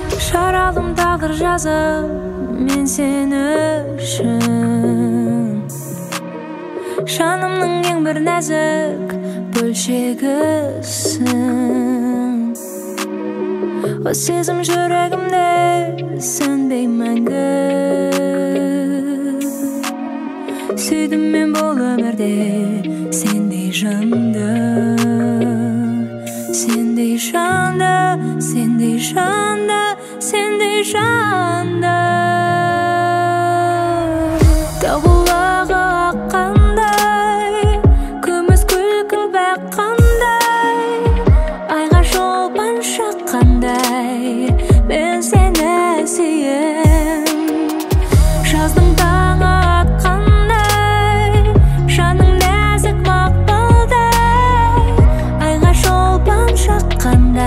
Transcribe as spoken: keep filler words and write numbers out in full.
Жаралым тағдыр жазып мен сені үшін, жанымның ең бір нәзік бөлшегісің. О сезім жүрегімде сөнбей мәңгі, сүйдім мен бұл өмірде сендей жанды, сендей жанды, сендей жанды, сендей жанды. Тау бұлағы аққандай, күміс күлкің баққандай, айға шолпан шаққандай, мен сені сүйем. Жаздың таңы атқандай, жаның нәзік мақпалдай, айға шолпан шаққандай,